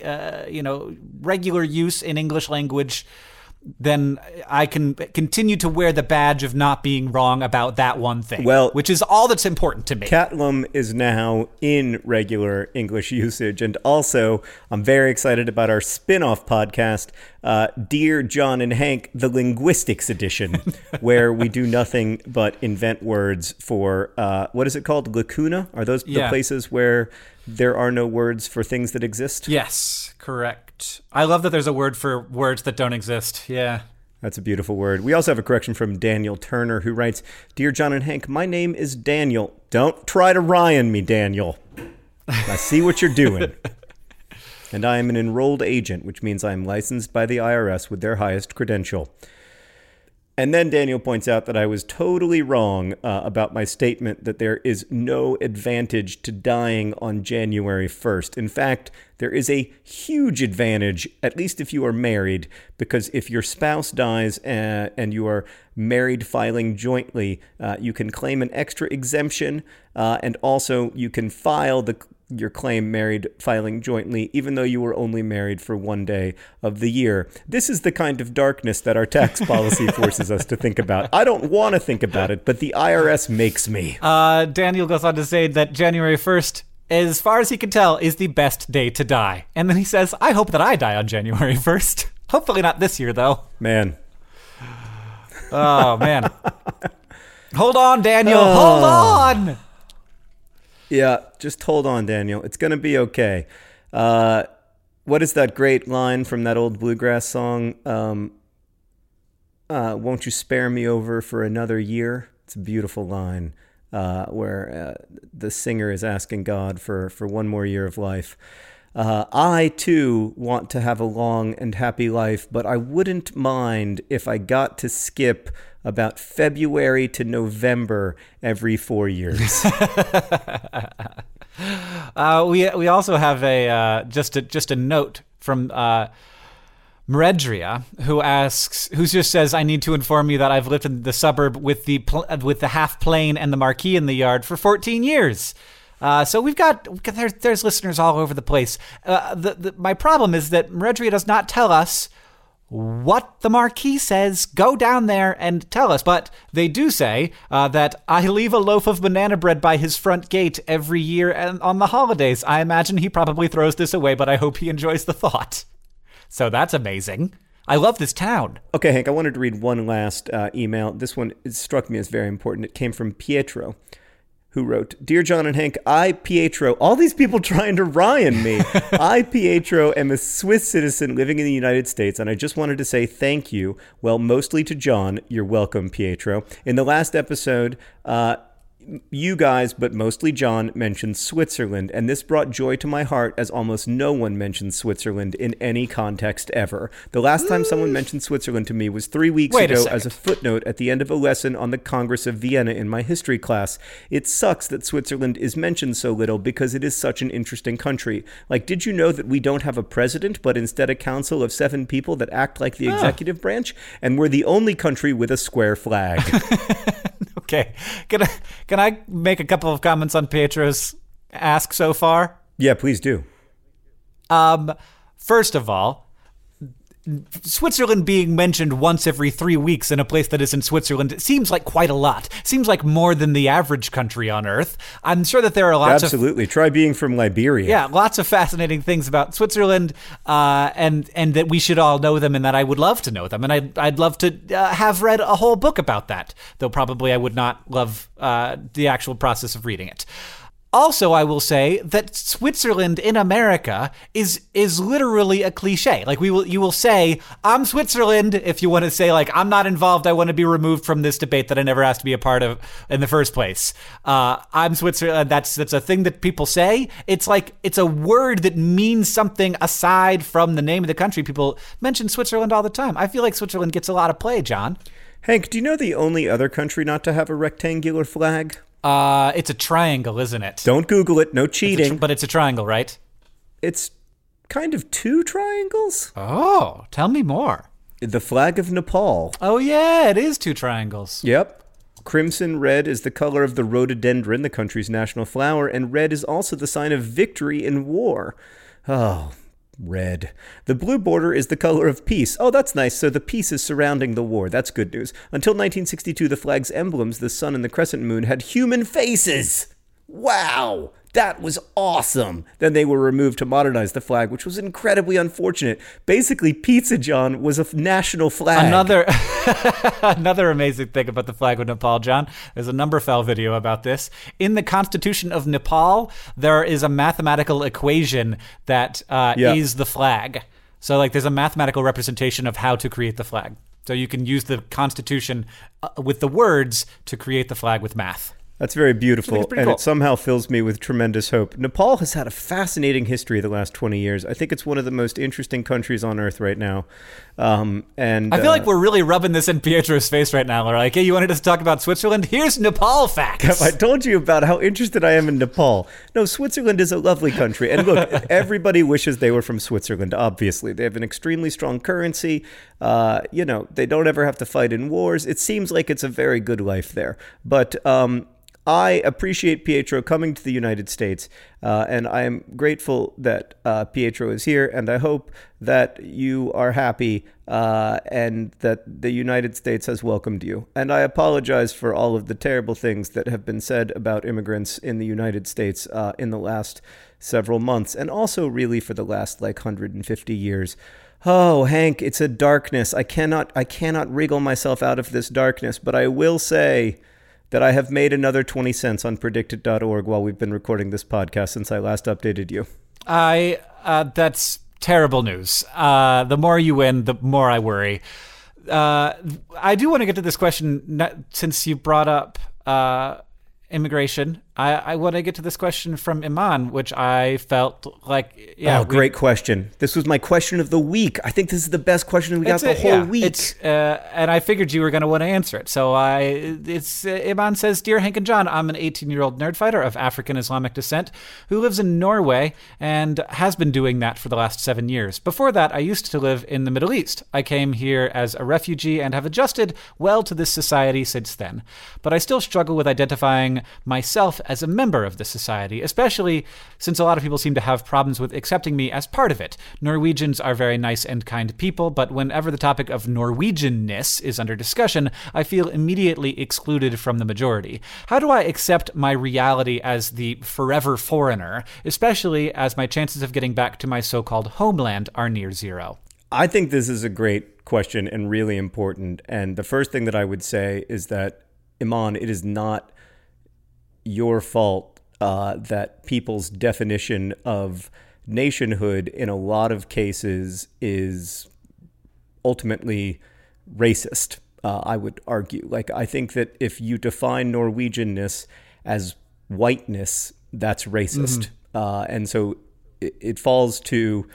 regular use in English language, then I can continue to wear the badge of not being wrong about that one thing, which is all that's important to me. Catlum is now in regular English usage. And also, I'm very excited about our spin-off podcast, Dear John and Hank, the Linguistics Edition, where we do nothing but invent words for, what is it called? Lacuna? Are those the places where there are no words for things that exist? Yes, correct. I love that there's a word for words that don't exist. Yeah. That's a beautiful word. We also have a correction from Daniel Turner, who writes, Dear John and Hank, my name is Daniel. Don't try to Ryan me, Daniel. I see what you're doing. And I am an enrolled agent, which means I am licensed by the IRS with their highest credential. And then Daniel points out that I was totally wrong about my statement that there is no advantage to dying on January 1st. In fact, there is a huge advantage, at least if you are married, because if your spouse dies and you are married filing jointly, you can claim an extra exemption, and also you can file your claim married filing jointly, even though you were only married for one day of the year. This is the kind of darkness that our tax policy forces us to think about. I don't want to think about it, but the IRS makes me. Daniel goes on to say that January 1st, as far as he can tell, is the best day to die. And then he says, I hope that I die on January 1st. Hopefully not this year, though. Man. Oh, man. Hold on, Daniel. Hold on. Yeah, just hold on, Daniel. It's going to be okay. What is that great line from that old bluegrass song? Won't you spare me over for another year? It's a beautiful line where the singer is asking God for one more year of life. I, too, want to have a long and happy life, but I wouldn't mind if I got to skip about February to November every 4 years. We also have just a note from Meredria, who just says, "I need to inform you that I've lived in the suburb with the half plane and the marquee in the yard for 14 years." So there's listeners all over the place. My problem is that Meredria does not tell us what the marquee says. Go down there and tell us. But they do say that I leave a loaf of banana bread by his front gate every year and on the holidays. I imagine he probably throws this away, but I hope he enjoys the thought. So that's amazing. I love this town. Okay, Hank, I wanted to read one last email. This one struck me as very important. It came from Pietro, who wrote, "Dear John and Hank, I, Pietro," all these people trying to Ryan me. "I, Pietro, am a Swiss citizen living in the United States, and I just wanted to say thank you, well, mostly to John." You're welcome, Pietro. "In the last episode, you guys, but mostly John, mentioned Switzerland, and this brought joy to my heart as almost no one mentions Switzerland in any context ever. The last time someone mentioned Switzerland to me was 3 weeks ago as a footnote at the end of a lesson on the Congress of Vienna in my history class. It sucks that Switzerland is mentioned so little because it is such an interesting country. Like, did you know that we don't have a president, but instead a council of 7 people that act like the executive branch? And we're the only country with a square flag." Okay. Can I make a couple of comments on Pietro's ask so far? Yeah, please do. First of all, Switzerland being mentioned once every 3 weeks in a place that isn't Switzerland seems like quite a lot. Seems like more than the average country on Earth. I'm sure that there are lots Absolutely. Try being from Liberia. Yeah, lots of fascinating things about Switzerland, and that we should all know them, and that I would love to know them. And I'd love to have read a whole book about that, though probably I would not love the actual process of reading it. Also, I will say that Switzerland in America is literally a cliche. Like you will say, "I'm Switzerland," if you want to say, like, "I'm not involved. I want to be removed from this debate that I never asked to be a part of in the first place." I'm Switzerland. That's a thing that people say. It's like it's a word that means something aside from the name of the country. People mention Switzerland all the time. I feel like Switzerland gets a lot of play, John. Hank, do you know the only other country not to have a rectangular flag? It's a triangle, isn't it? Don't Google it. No cheating. But it's a triangle, right? It's kind of 2 triangles. Oh, tell me more. The flag of Nepal. Oh, yeah, it is 2 triangles. Yep. Crimson red is the color of the rhododendron, the country's national flower, and red is also the sign of victory in war. Oh, red. The blue border is the color of peace. Oh, that's nice. So the peace is surrounding the war. That's good news. Until 1962, the flag's emblems, the sun and the crescent moon, had human faces. Wow. That was awesome. Then they were removed to modernize the flag, which was incredibly unfortunate. Basically, Pizza John was a national flag. Another amazing thing about the flag of Nepal, John, there's a Numberphile video about this. In the Constitution of Nepal, there is a mathematical equation that is the flag. So, like, there's a mathematical representation of how to create the flag. So you can use the Constitution with the words to create the flag with math. That's very beautiful, and cool. It somehow fills me with tremendous hope. Nepal has had a fascinating history the last 20 years. I think it's one of the most interesting countries on Earth right now. And I feel like we're really rubbing this in Pietro's face right now. We're like, hey, you wanted us to talk about Switzerland? Here's Nepal facts. I told you about how interested I am in Nepal. No, Switzerland is a lovely country. And look, everybody wishes they were from Switzerland, obviously. They have an extremely strong currency. They don't ever have to fight in wars. It seems like it's a very good life there. But I appreciate Pietro coming to the United States, and I am grateful that Pietro is here, and I hope that you are happy and that the United States has welcomed you. And I apologize for all of the terrible things that have been said about immigrants in the United States in the last several months, and also really for the last 150 years. Oh, Hank, it's a darkness. I cannot wriggle myself out of this darkness, but I will say that I have made another 20 cents on predictit.org while we've been recording this podcast since I last updated you. That's terrible news. The more you win, the more I worry. I do want to get to this question since you brought up immigration. I want to get to this question from Iman, which I felt like, great question. This was my question of the week. I think this is the best question we got the whole week. And I figured you were going to want to answer it. So Iman says, Dear Hank and John, I'm an 18-year-old nerd fighter of African Islamic descent who lives in Norway and has been doing that for the last 7 years. Before that, I used to live in the Middle East. I came here as a refugee and have adjusted well to this society since then. But I still struggle with identifying myself as a member of the society, especially since a lot of people seem to have problems with accepting me as part of it. Norwegians are very nice and kind people, but whenever the topic of Norwegianness is under discussion, I feel immediately excluded from the majority. How do I accept my reality as the forever foreigner, especially as my chances of getting back to my so-called homeland are near zero? I think this is a great question and really important. And the first thing that I would say is that, Iman, it is not your fault that people's definition of nationhood in a lot of cases is ultimately racist, I would argue. Like, I think that if you define Norwegianness as whiteness, that's racist. And so it falls to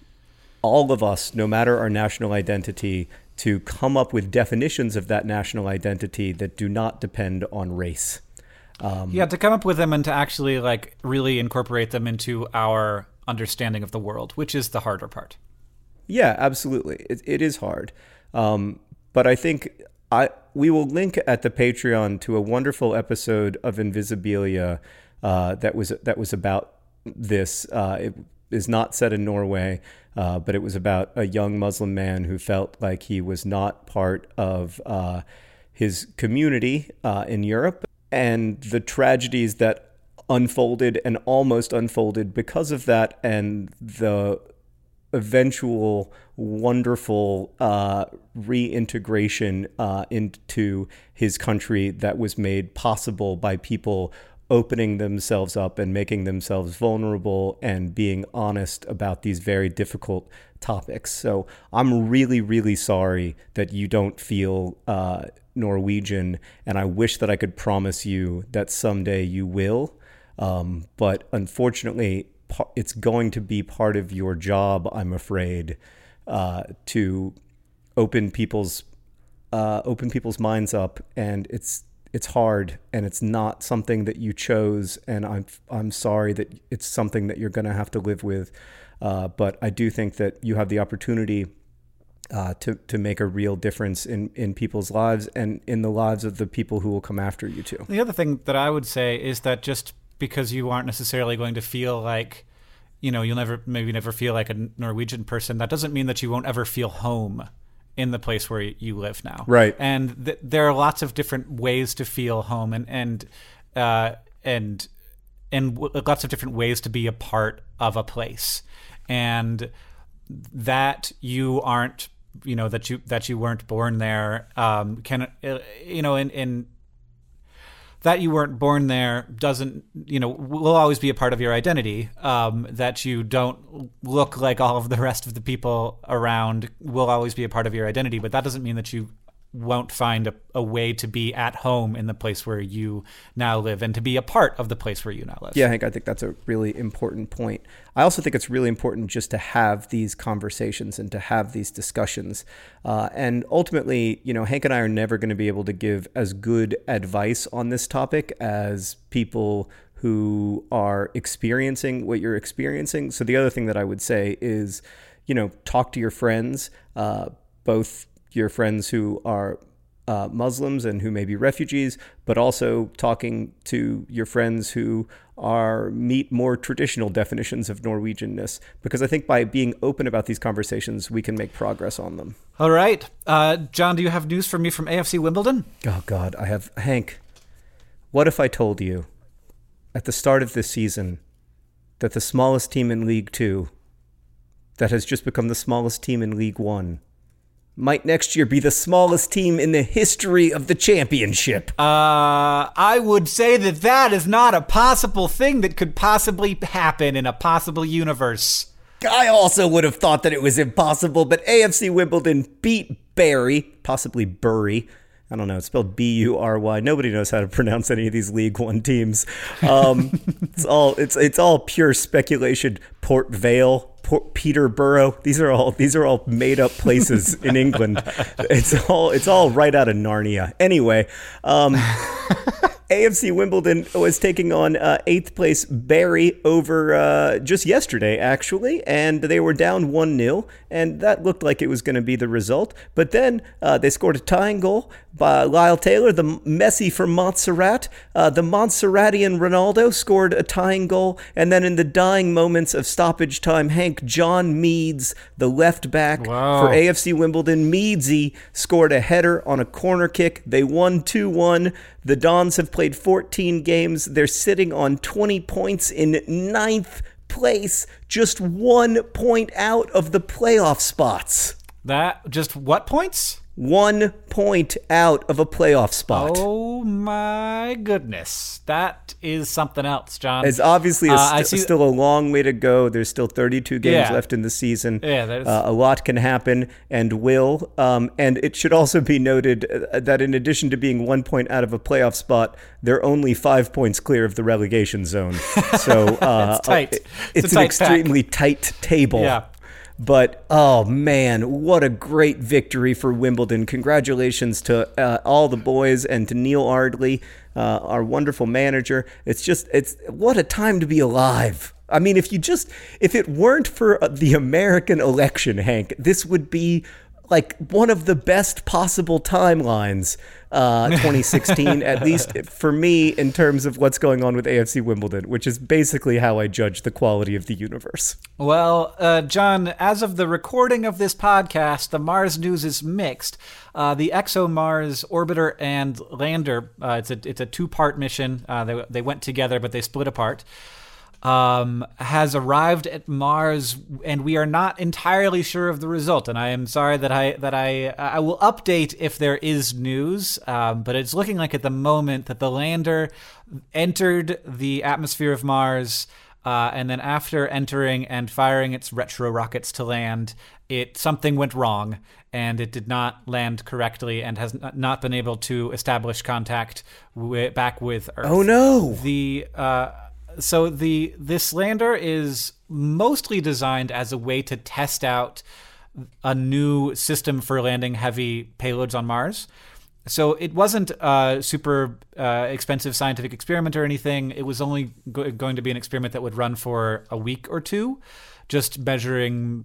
all of us, no matter our national identity, to come up with definitions of that national identity that do not depend on race. To come up with them and to actually like really incorporate them into our understanding of the world, which is the harder part. Yeah, absolutely. It is hard. But I think we will link at the Patreon to a wonderful episode of Invisibilia that was about this. It is not set in Norway, but it was about a young Muslim man who felt like he was not part of his community in Europe, and the tragedies that unfolded and almost unfolded because of that, and the eventual wonderful reintegration into his country that was made possible by people opening themselves up and making themselves vulnerable and being honest about these very difficult topics. So I'm really, really sorry that you don't feel Norwegian, and I wish that I could promise you that someday you will. But unfortunately, it's going to be part of your job, I'm afraid, to open people's minds up, and it's hard, and it's not something that you chose, and I'm sorry that it's something that you're going to have to live with. But I do think that you have the opportunity to make a real difference in people's lives and in the lives of the people who will come after you too. The other thing that I would say is that just because you aren't necessarily going to feel like, you'll never feel like a Norwegian person, that doesn't mean that you won't ever feel home in the place where you live now. Right. And there are lots of different ways to feel home and lots of different ways to be a part of a place. And that you aren't, that you weren't born there, that you weren't born there doesn't, will always be a part of your identity. That you don't look like all of the rest of the people around will always be a part of your identity, but that doesn't mean that you won't find a way to be at home in the place where you now live and to be a part of the place where you now live. Yeah, Hank, I think that's a really important point. I also think it's really important just to have these conversations and to have these discussions. And ultimately, Hank and I are never going to be able to give as good advice on this topic as people who are experiencing what you're experiencing. So the other thing that I would say is, talk to your friends, both your friends who are Muslims and who may be refugees, but also talking to your friends who meet more traditional definitions of Norwegianness, because I think by being open about these conversations, we can make progress on them. All right. John, do you have news for me from AFC Wimbledon? Oh, God, I have. Hank, what if I told you at the start of this season that the smallest team in League Two, that has just become the smallest team in League One, might next year be the smallest team in the history of the championship? I would say that is not a possible thing that could possibly happen in a possible universe. I also would have thought that it was impossible, but AFC Wimbledon beat Barry, possibly Bury, I don't know. It's spelled Bury. Nobody knows how to pronounce any of these League One teams. It's all pure speculation. Port Vale, Peterborough. These are all made up places in England. It's all right out of Narnia. Anyway, AFC Wimbledon was taking on 8th place Barry over just yesterday, actually, and they were down 1-0, and that looked like it was going to be the result. But then they scored a tying goal by Lyle Taylor, the Messi from Montserrat. The Montserratian Ronaldo scored a tying goal, and then in the dying moments of stoppage time, Hank, John Meads, the left back for AFC Wimbledon, Meadsy, scored a header on a corner kick. They won 2-1. The Dons have played 14 games. They're sitting on 20 points in 9th place, just 1 point out of the playoff spots. That just what points? 1 point out of a playoff spot. Oh my goodness. That is something else, John. It's obviously still a long way to go. There's still 32 games left in the season. Yeah, a lot can happen and will. And it should also be noted that in addition to being 1 point out of a playoff spot, they're only 5 points clear of the relegation zone. So it's tight. It's an extremely tight table. Yeah. But, oh man, what a great victory for Wimbledon. Congratulations to all the boys and to Neil Ardley, our wonderful manager. It's what a time to be alive. I mean, if it weren't for the American election, Hank, this would be like one of the best possible timelines, 2016, at least for me, in terms of what's going on with AFC Wimbledon, which is basically how I judge the quality of the universe. Well, John, as of the recording of this podcast, the Mars news is mixed. The ExoMars orbiter and lander, it's a two-part mission. They went together, but they split apart. Has arrived at Mars, and we are not entirely sure of the result. And I am sorry that I will update if there is news. But it's looking like at the moment that the lander entered the atmosphere of Mars, and then after entering and firing its retro rockets to land, something went wrong, and it did not land correctly, and has not been able to establish contact back with Earth. Oh no! So this lander is mostly designed as a way to test out a new system for landing heavy payloads on Mars. So it wasn't a super expensive scientific experiment or anything. It was only going to be an experiment that would run for a week or two, just measuring,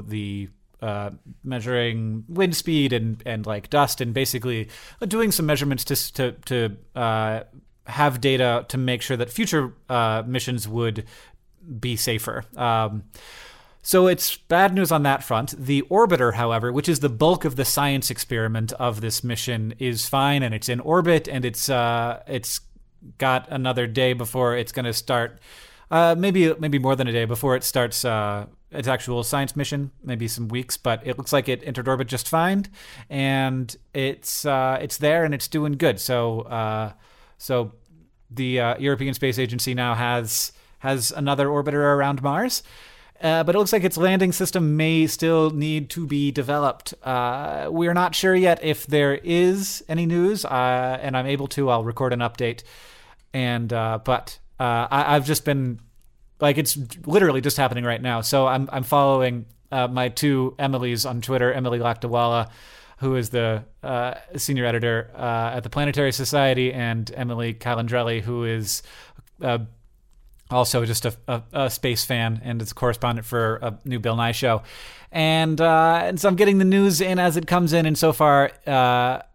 measuring wind speed and like dust, and basically doing some measurements to have data to make sure that future missions would be safer. So it's bad news on that front. The orbiter, however, which is the bulk of the science experiment of this mission, is fine, and it's in orbit, and it's got another day before it's going to start. Maybe more than a day before it starts its actual science mission. Maybe some weeks, but it looks like it entered orbit just fine, and it's there and it's doing good. So the European Space Agency now has another orbiter around Mars. But it looks like its landing system may still need to be developed. We're not sure yet if there is any news, and I'm able to. I'll record an update. But I've just been it's literally just happening right now. So I'm following my two Emilys on Twitter, Emily Lakdawala, who is the senior editor at the Planetary Society, and Emily Calandrelli, who is also just a space fan and is a correspondent for a new Bill Nye show. And so I'm getting the news in as it comes in, and so far that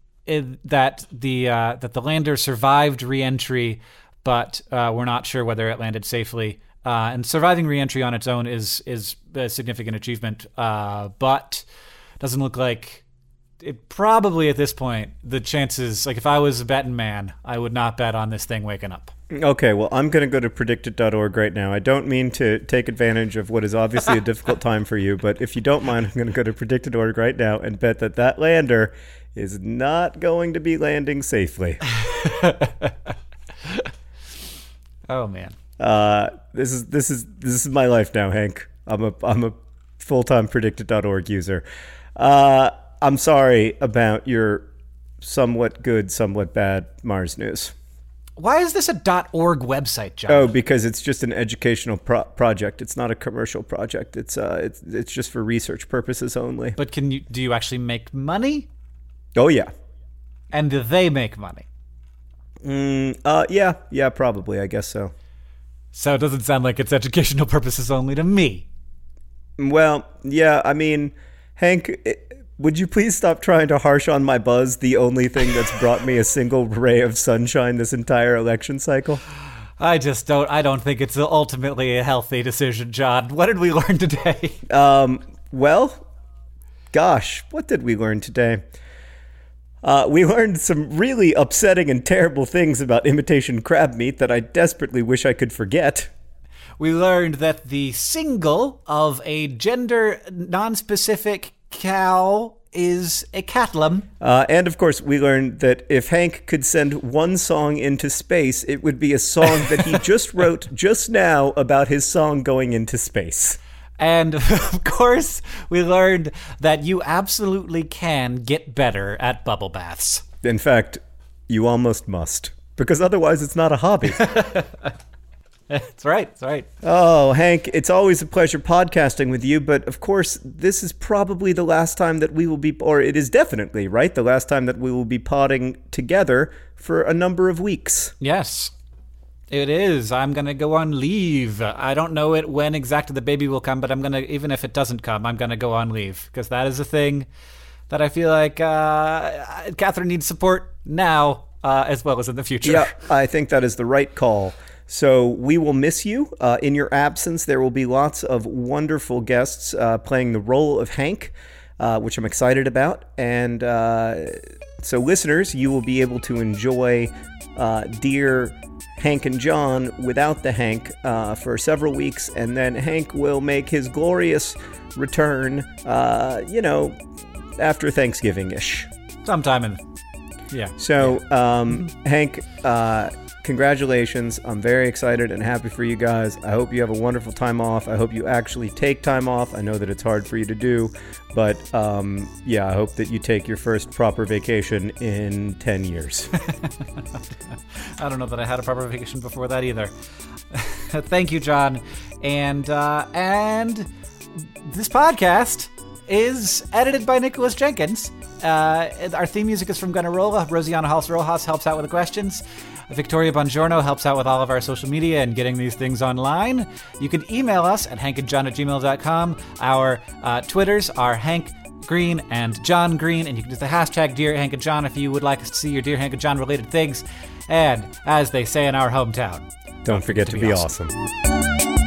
the lander survived re-entry, but we're not sure whether it landed safely. And surviving re-entry on its own is a significant achievement, but doesn't look like it. Probably at this point, the chances, if I was a betting man, I would not bet on this thing waking up. Okay, well, I'm going to go to predictit.org right now. I don't mean to take advantage of what is obviously a difficult time for you, but if you don't mind, I'm going to go to predictit.org right now and bet that lander is not going to be landing safely. Oh man. This is my life now, Hank. I'm a full-time predictit.org user. I'm sorry about your somewhat good, somewhat bad Mars news. Why is this a .org website, John? Oh, because it's just an educational project. It's not a commercial project. It's just for research purposes only. But do you actually make money? Oh, yeah. And do they make money? Yeah, probably. I guess so. So it doesn't sound like it's educational purposes only to me. Well, yeah, I mean, Hank, would you please stop trying to harsh on my buzz, the only thing that's brought me a single ray of sunshine this entire election cycle? I don't think it's ultimately a healthy decision, John. What did we learn today? Well, gosh, what did we learn today? We learned some really upsetting and terrible things about imitation crab meat that I desperately wish I could forget. We learned that the single of a gender non-specific cow is a catlum. And of course, we learned that if Hank could send one song into space, it would be a song that he just wrote just now about his song going into space. And of course, we learned that you absolutely can get better at bubble baths. In fact, you almost must, because otherwise it's not a hobby. That's right. Oh, Hank, it's always a pleasure podcasting with you, but of course, this is probably the last time that we will be, or it is definitely, right, the last time that we will be podding together for a number of weeks. Yes, it is. I'm going to go on leave. I don't know when exactly the baby will come, but I'm going to, even if it doesn't come, I'm going to go on leave, because that is a thing that I feel like Catherine needs support now as well as in the future. Yeah, I think that is the right call. So we will miss you. In your absence, there will be lots of wonderful guests playing the role of Hank, which I'm excited about. And so listeners, you will be able to enjoy Dear Hank and John without the Hank for several weeks. And then Hank will make his glorious return, after Thanksgiving-ish. Sometime in, yeah. So, Hank, congratulations. I'm very excited and happy for you guys. I hope you have a wonderful time off. I hope you actually take time off. I know that it's hard for you to do, but I hope that you take your first proper vacation in 10 years. I don't know that I had a proper vacation before that either. Thank you, John. And this podcast is edited by Nicholas Jenkins. Our theme music is from Gunnarola. Rosianna Hals-Rojas helps out with the questions. Victoria Bongiorno helps out with all of our social media and getting these things online. You can email us at hankandjohn@gmail.com. Our Twitters are Hank Green and John Green, and you can use the hashtag Dear Hank and John if you would like us to see your Dear Hank and John related things. And as they say in our hometown, don't forget to be awesome.